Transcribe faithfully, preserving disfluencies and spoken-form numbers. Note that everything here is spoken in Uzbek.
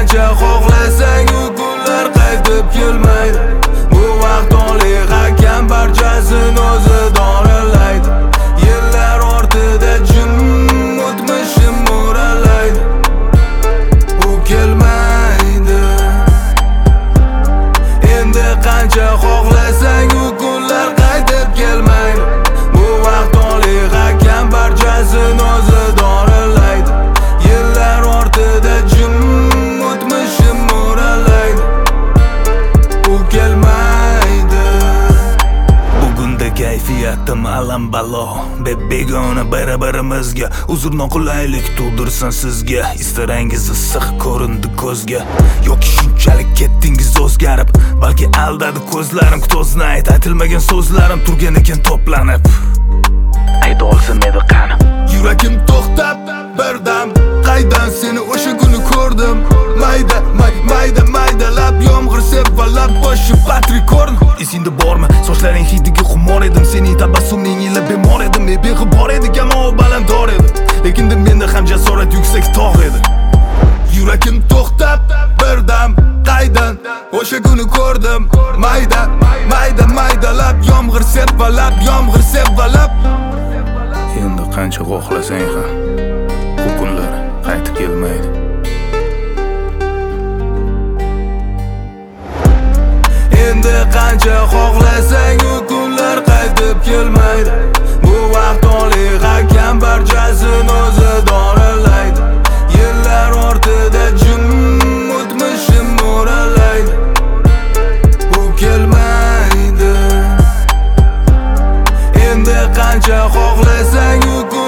qancha xohlasang u kunlar qaytib kelmaydi. Bu vaqtli hakam barchasini o'zi dorilaydi. Yillar ortida jim o'tmishim mo'ralaydi. U kelmaydi. Endi qancha xohlasang u kunlar qaytib kelmaydi. Bu vaqtli hakam barchasini o'zi dorilaydi. Yillar ortida jim o'tmishim mo'ralaydi. U kelmaydi. Bugunda kayfiyatim alam balo. Begona bir-birimizga uzr noqulaylik tug'dirsin sizga. Istarangiz issiq ko'rindi ko'zga. Yoki shunchalik ketdingiz o'zgarib, balki aldadi ko'zlarim. Kutozna ayt, aytilmagan so'zlarim turgan ekan to'planib. Ayta olsam edi qani. Yuragim to'xtab birdam, qaydan seni o'sha kuni ko'rdim. Mayda, may, mayda, maydalab yomg'ir sevvalab boshi Patrick Horn. Esingda bormi? Sochlaring hidiga xumor edim, sening tabassuming ila bemor edim. Men beg'ubor edik, ammo u balandor edi. Lekin menda ham jasorat yuksak tog' edi. Yuragim to'xtab birdam, qaydan o'sha kuni ko'rdim. Mayda, mayda, maydalab yomg'ir sevvalab, yomg'ir sevvalab. Endi qancha xohlasang ham bu kunlar qaytib kelmaydi. Endi qancha xohlasang u kunlar qaytib kelmaydi. Bu vaqtli hakam barchasini o'zi dorilaydi. Yillar ortida jim o'tmishim mo'ralaydi. U kelmaydi. Endi qancha xohlasang u